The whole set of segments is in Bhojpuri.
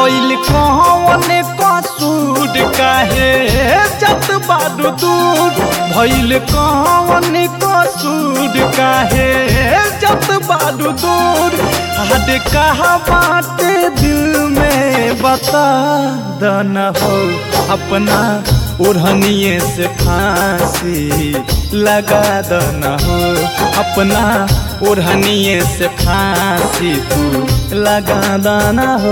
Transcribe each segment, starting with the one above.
भइल कौन कसूर काहे जत बारू दूर भइल कौन कसूर काहे जत बारू दूर हद कहा बाटे दिल में बता दना हो अपना ओढ़निए से फांसी लगा दना हो अपना ओढ़निए से फांसी तू लगा दना हो।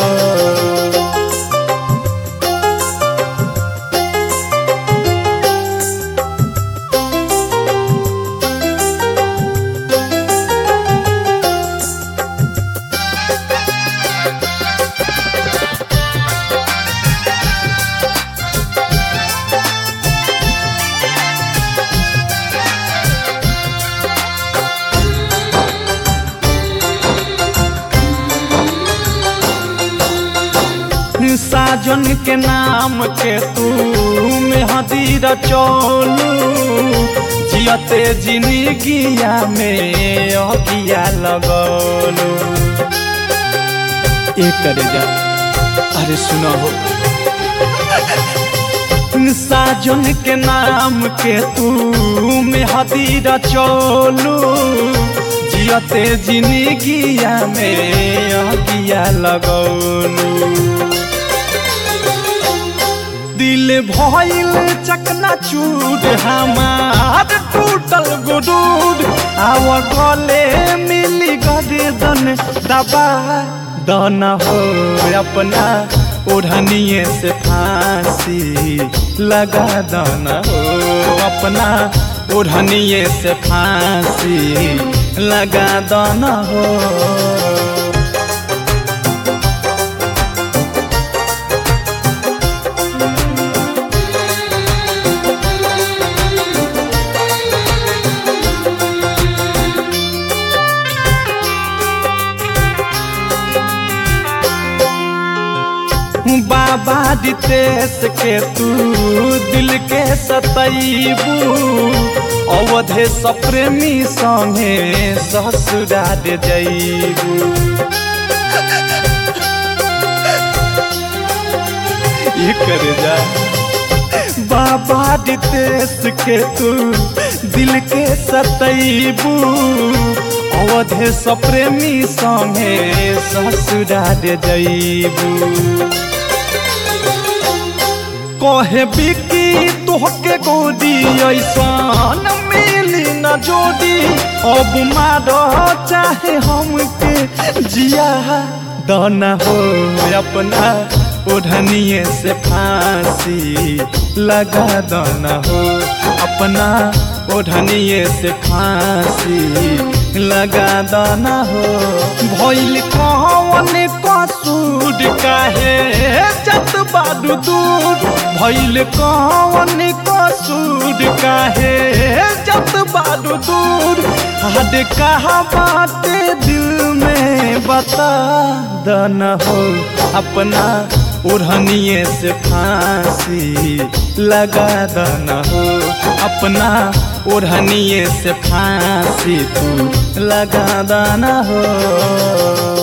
साजन के नाम के तू मेहदी रचोलू जियते जिंदगिया में अगिया लगोलू। एक करे जा अरे सुनो हो साजन के नाम के तू मेहदी रचोलू जियते जिंदगिया में अगिया लगोलू। दिल भइल चकना चूर हमार टूटल गुरूर आव गले मिली गर्दन दबा दना हो अपना ओढ़निए से फांसी लगा दना हो अपना ओढ़निए से फांसी लगा दना हो। बाबा दितेश के तू दिल के सतैबू अवधे सप्रेमी संगे ससुरा दे जैबू। ये करे जा बाबा दितेश के तू दिल के सतैबू अवधे सप्रेमी संगे ससुरा दे जैबू। कहे बिकी तोहके गोदी ऐसन मिली न जोड़ी अब मारो चाहे हमके जिया दना हो अपना ओढ़निए से फांसी लगा दना हो अपना ओढ़निए से फांसी लगा दना हो। भइल कौन कसूर काहे जत बारू दूर भइल कौन कसूर काहे जत बारू दूर हद कहा बाटे दिल में बता दना हो अपना ओढ़निए से फांसी लगा दना हो अपना ओढ़निए से फांसी तू लगा दना हो।